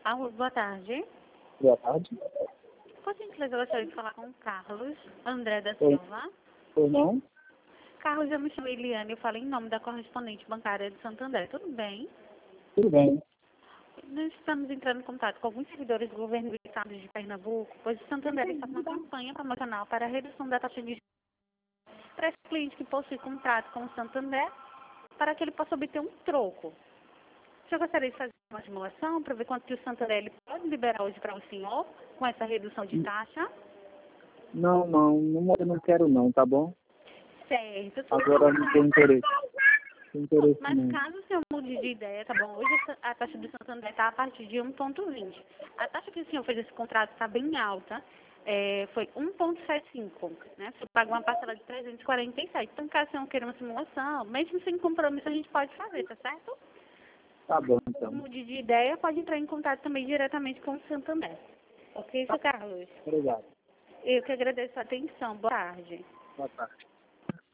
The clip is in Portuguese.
Alô, boa tarde. Boa tarde. Por gentileza, eu gostaria de falar com o Carlos André da Oi. Silva. Ou não? Carlos, eu me chamo Eliane, eu falo em nome da correspondente bancária de Santo André. Tudo bem? Tudo bem. Nós estamos entrando em contato com alguns servidores do governo do estado de Pernambuco, pois o Santo André está com uma campanha promocional para a redução da taxa de juros para esse cliente que possui contrato com o Santo André, para que ele possa obter um troco. Eu gostaria de fazer uma simulação para ver quanto que o Santo André ele pode liberar hoje para o senhor com essa redução de taxa. Eu não quero não, tá bom? Certo. Agora eu não tenho interesse. Não tenho interesse Mas não. caso o senhor mude de ideia, tá bom? Hoje a taxa do Santo André está a partir de 1,20. A taxa que o senhor fez esse contrato está bem alta. Foi 1,75, né? Você paga uma parcela de 347. Então, caso o senhor queira uma simulação, mesmo sem compromisso, a gente pode fazer, tá certo? Tá bom, Se então. mude de ideia, pode entrar em contato também diretamente com o Santo André. Ok, seu Carlos? Obrigado. Eu que agradeço a atenção. Boa tarde. Boa tarde.